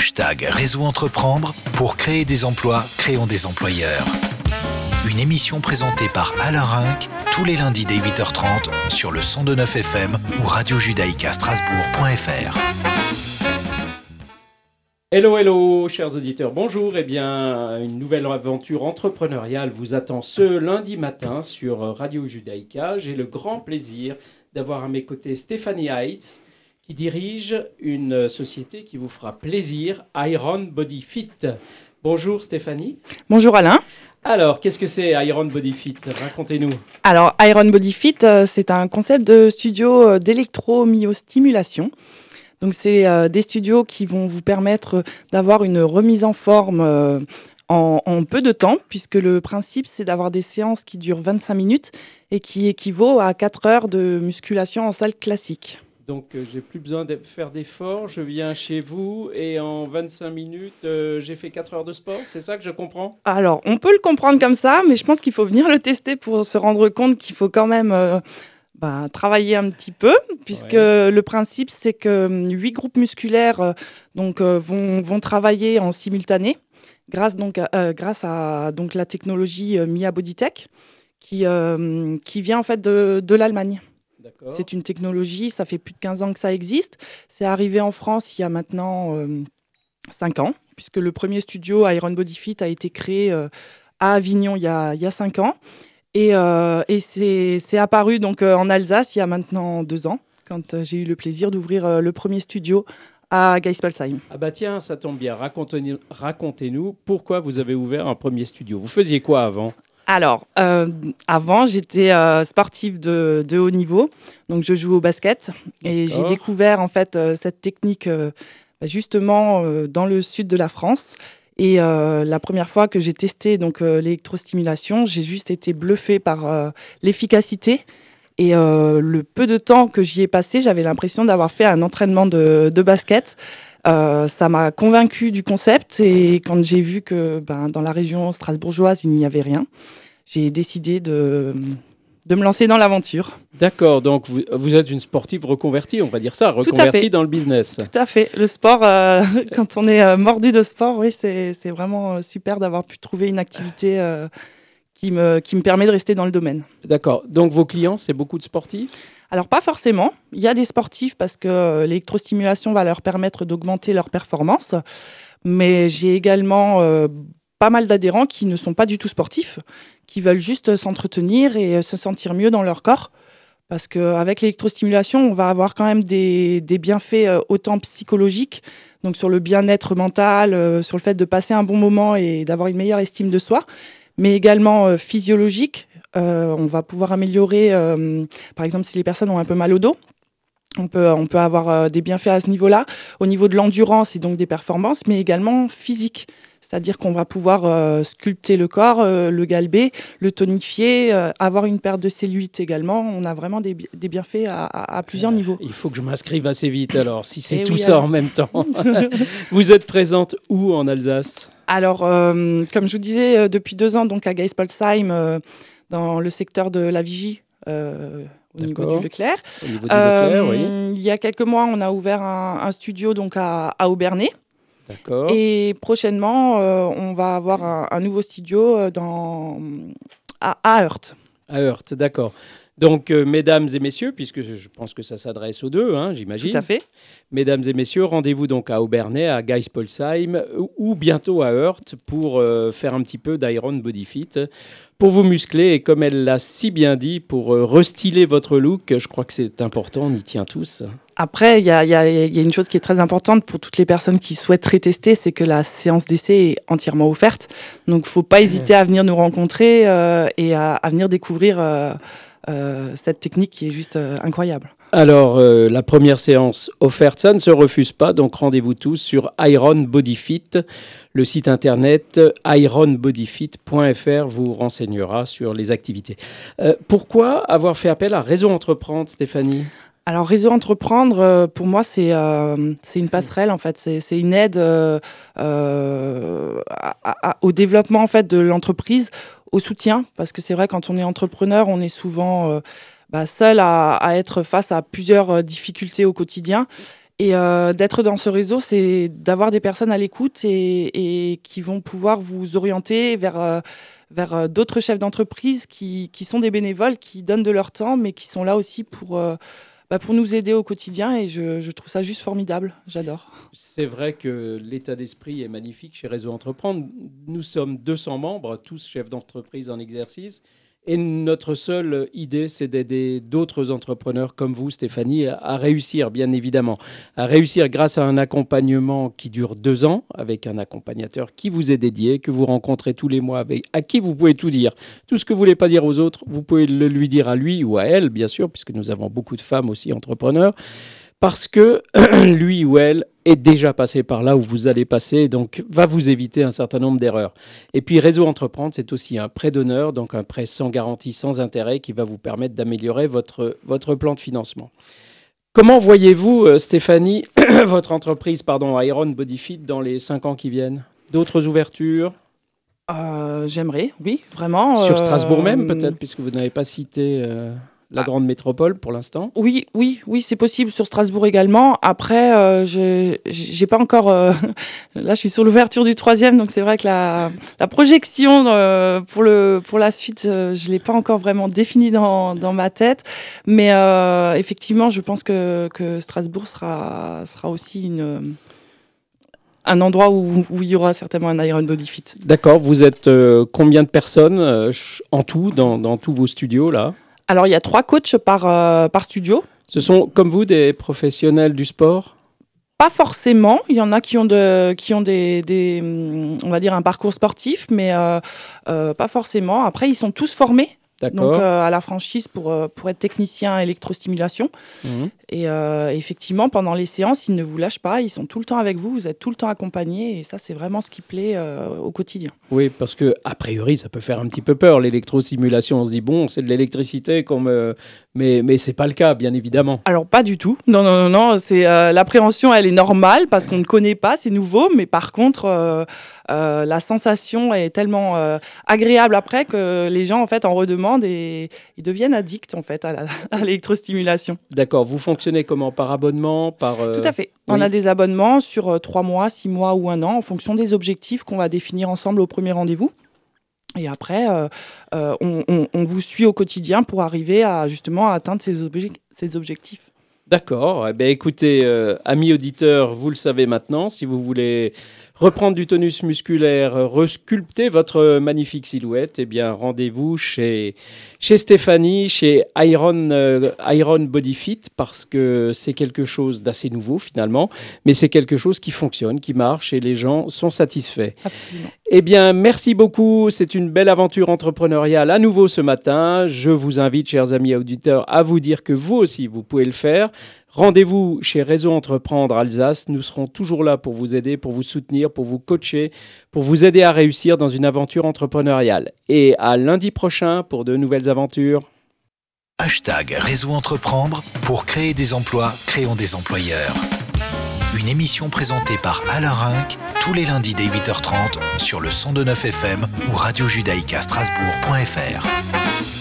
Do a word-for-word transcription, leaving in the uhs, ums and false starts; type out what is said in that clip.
Hashtag Réseau Entreprendre pour créer des emplois, créons des employeurs. Une émission présentée par Alain Rinck tous les lundis dès huit heures trente sur le cent deux virgule neuf F M ou radio judaïka strasbourg point f r. Hello, hello, chers auditeurs, bonjour. Eh bien, une nouvelle aventure entrepreneuriale vous attend ce lundi matin sur Radio Judaïka. J'ai le grand plaisir d'avoir à mes côtés Stéphanie Heitz, qui dirige une société qui vous fera plaisir, Iron Body Fit. Bonjour Stéphanie. Bonjour Alain. Alors, qu'est-ce que c'est Iron Body Fit ? Racontez-nous. Alors, Iron Body Fit, euh, c'est un concept de studio d'électromyostimulation. Donc, c'est euh, des studios qui vont vous permettre d'avoir une remise en forme euh, en, en peu de temps, puisque le principe, c'est d'avoir des séances qui durent vingt-cinq minutes et qui équivaut à quatre heures de musculation en salle classique. Donc, euh, j'ai plus besoin de faire d'efforts, je viens chez vous et en vingt-cinq minutes, euh, j'ai fait quatre heures de sport, c'est ça que je comprends ? Alors, on peut le comprendre comme ça, mais je pense qu'il faut venir le tester pour se rendre compte qu'il faut quand même euh, bah, travailler un petit peu, puisque ouais. Le principe, c'est que huit groupes musculaires euh, donc, euh, vont, vont travailler en simultané, grâce, donc, euh, grâce à donc, la technologie euh, Mia Bodytech, qui, euh, qui vient en fait de, de l'Allemagne. D'accord. C'est une technologie, ça fait plus de quinze ans que ça existe. C'est arrivé en France il y a maintenant euh, cinq ans, puisque le premier studio Iron Body Fit a été créé euh, à Avignon il y a, il y a cinq ans. Et, euh, et c'est, c'est apparu donc, euh, en Alsace il y a maintenant deux ans, quand euh, j'ai eu le plaisir d'ouvrir euh, le premier studio à Geispolsheim. Ah bah tiens, ça tombe bien. Racontez-nous, racontez-nous pourquoi vous avez ouvert un premier studio. Vous faisiez quoi avant ? Alors, euh, avant, j'étais euh, sportive de, de haut niveau, donc je joue au basket. Et D'accord. J'ai découvert en fait euh, cette technique euh, justement euh, dans le sud de la France. Et euh, la première fois que j'ai testé donc, euh, l'électrostimulation, j'ai juste été bluffée par euh, l'efficacité. Et euh, le peu de temps que j'y ai passé, j'avais l'impression d'avoir fait un entraînement de, de basket. Euh, ça m'a convaincue du concept et quand j'ai vu que ben, dans la région strasbourgeoise, il n'y avait rien, j'ai décidé de, de me lancer dans l'aventure. D'accord, donc vous, vous êtes une sportive reconvertie, on va dire ça, reconvertie dans le business. Tout à fait. Le sport, euh, quand on est euh, mordu de sport, oui, c'est, c'est vraiment super d'avoir pu trouver une activité euh, qui, me, qui me permet de rester dans le domaine. D'accord, donc vos clients, c'est beaucoup de sportifs ? Alors, pas forcément. Il y a des sportifs parce que euh, l'électrostimulation va leur permettre d'augmenter leur performance. Mais j'ai également euh, pas mal d'adhérents qui ne sont pas du tout sportifs, qui veulent juste s'entretenir et euh, se sentir mieux dans leur corps. Parce qu'avec l'électrostimulation, on va avoir quand même des, des bienfaits euh, autant psychologiques, donc sur le bien-être mental, euh, sur le fait de passer un bon moment et d'avoir une meilleure estime de soi, mais également euh, physiologique. Euh, on va pouvoir améliorer, euh, par exemple, si les personnes ont un peu mal au dos, on peut, on peut avoir euh, des bienfaits à ce niveau-là, au niveau de l'endurance et donc des performances, mais également physique. C'est-à-dire qu'on va pouvoir euh, sculpter le corps, euh, le galber, le tonifier, euh, avoir une perte de cellulite également. On a vraiment des, des bienfaits à, à, à plusieurs euh, niveaux. Il faut que je m'inscrive assez vite alors, si c'est et tout oui, ça alors. En même temps. Vous êtes présente où en Alsace ? Alors, euh, comme je vous disais, euh, depuis deux ans, donc à Geispolsheim, euh, dans le secteur de la Vigie, euh, au D'accord. niveau du Leclerc. Au niveau du Leclerc, euh, oui. Il y a quelques mois, on a ouvert un, un studio donc à, à Aubernais. D'accord. Et prochainement, euh, on va avoir un, un nouveau studio dans, à, à Heurt. À Heurt, d'accord. Donc, euh, mesdames et messieurs, puisque je pense que ça s'adresse aux deux, hein, j'imagine. Tout à fait. Mesdames et messieurs, rendez-vous donc à Aubernais, à Geispolsheim ou, ou bientôt à Heurt pour euh, faire un petit peu d'Iron Body Fit, pour vous muscler et comme elle l'a si bien dit, pour euh, restyler votre look. Je crois que c'est important, on y tient tous. Après, il y a, y, a, y a une chose qui est très importante pour toutes les personnes qui souhaiteraient tester, c'est que la séance d'essai est entièrement offerte. Donc, il ne faut pas hésiter à venir nous rencontrer euh, et à, à venir découvrir euh, euh, cette technique qui est juste euh, incroyable. Alors, euh, la première séance offerte, ça ne se refuse pas. Donc, rendez-vous tous sur Iron Body Fit. Le site internet iron body fit point f r vous renseignera sur les activités. Euh, pourquoi avoir fait appel à Réseau Entreprendre, Stéphanie ? Alors, Réseau Entreprendre, euh, pour moi, c'est, euh, c'est une passerelle, en fait. C'est, c'est une aide euh, euh, à, à, au développement, en fait, de l'entreprise, au soutien. Parce que c'est vrai, quand on est entrepreneur, on est souvent euh, bah, seul à, à être face à plusieurs difficultés au quotidien. Et euh, d'être dans ce réseau, c'est d'avoir des personnes à l'écoute et, et qui vont pouvoir vous orienter vers, euh, vers d'autres chefs d'entreprise qui, qui sont des bénévoles, qui donnent de leur temps, mais qui sont là aussi pour, euh, bah, pour nous aider au quotidien. Et je, je trouve ça juste formidable. J'adore. C'est vrai que l'état d'esprit est magnifique chez Réseau Entreprendre. Nous sommes deux cents membres, tous chefs d'entreprise en exercice. Et notre seule idée, c'est d'aider d'autres entrepreneurs comme vous, Stéphanie, à réussir, bien évidemment. À réussir grâce à un accompagnement qui dure deux ans, avec un accompagnateur qui vous est dédié, que vous rencontrez tous les mois, avec, à qui vous pouvez tout dire. Tout ce que vous ne voulez pas dire aux autres, vous pouvez le lui dire à lui ou à elle, bien sûr, puisque nous avons beaucoup de femmes aussi entrepreneurs, parce que lui ou elle est déjà passé par là où vous allez passer, donc va vous éviter un certain nombre d'erreurs. Et puis Réseau Entreprendre, c'est aussi un prêt d'honneur, donc un prêt sans garantie, sans intérêt, qui va vous permettre d'améliorer votre, votre plan de financement. Comment voyez-vous, Stéphanie, votre entreprise, pardon, Iron Body Fit, dans les cinq ans qui viennent ? D'autres ouvertures ? euh, J'aimerais, oui, vraiment. Sur euh, Strasbourg même, peut-être, puisque vous n'avez pas cité... Euh... La ah. grande métropole pour l'instant ? Oui, oui, oui, c'est possible sur Strasbourg également. Après, euh, je j'ai pas encore. Euh, là, je suis sur l'ouverture du troisième, donc c'est vrai que la, la projection euh, pour le pour la suite, euh, je l'ai pas encore vraiment définie dans dans ma tête. Mais euh, effectivement, je pense que que Strasbourg sera sera aussi une un endroit où, où il y aura certainement un Iron Body Fit. D'accord. Vous êtes euh, combien de personnes euh, en tout dans dans tous vos studios là ? Alors, il y a trois coachs par, euh, par studio. Ce sont, comme vous, des professionnels du sport ? Pas forcément. Il y en a qui ont, de, qui ont des, des, on va dire un parcours sportif, mais euh, euh, pas forcément. Après, ils sont tous formés. D'accord. Donc, euh, à la franchise pour, pour être technicien électrostimulation. Mmh. Et euh, effectivement, pendant les séances, ils ne vous lâchent pas. Ils sont tout le temps avec vous. Vous êtes tout le temps accompagnés. Et ça, c'est vraiment ce qui plaît euh, au quotidien. Oui, parce que a priori, ça peut faire un petit peu peur, l'électrostimulation. On se dit, bon, c'est de l'électricité, qu'on me... mais, mais ce n'est pas le cas, bien évidemment. Alors, pas du tout. Non, non, non. non. C'est, euh, l'appréhension, elle est normale parce qu'on ne connaît pas, c'est nouveau. Mais par contre... Euh, Euh, la sensation est tellement euh, agréable après que les gens en fait en redemandent et ils deviennent addicts en fait à, la, à l'électrostimulation. D'accord. Vous fonctionnez comment ? Par abonnement, par euh... Tout à fait. Oui. On a des abonnements sur euh, trois mois, six mois ou un an en fonction des objectifs qu'on va définir ensemble au premier rendez-vous. Et après, euh, euh, on, on, on vous suit au quotidien pour arriver à justement à atteindre ces, obje- ces objectifs. D'accord. Eh bien, écoutez, euh, amis auditeurs, vous le savez maintenant, si vous voulez reprendre du tonus musculaire, resculpter votre magnifique silhouette, eh bien, rendez-vous chez, chez Stéphanie, chez Iron, euh, Iron Body Fit, parce que c'est quelque chose d'assez nouveau finalement, mais c'est quelque chose qui fonctionne, qui marche et les gens sont satisfaits. Absolument. Eh bien, merci beaucoup. C'est une belle aventure entrepreneuriale à nouveau ce matin. Je vous invite, chers amis auditeurs, à vous dire que vous aussi, vous pouvez le faire. Rendez-vous chez Réseau Entreprendre Alsace. Nous serons toujours là pour vous aider, pour vous soutenir, pour vous coacher, pour vous aider à réussir dans une aventure entrepreneuriale. Et à lundi prochain pour de nouvelles aventures. Hashtag Réseau Entreprendre pour créer des emplois, créons des employeurs. Une émission présentée par Alain Rinck tous les lundis dès huit heures trente sur le cent deux neuf F M ou radio judaïka strasbourg point F R.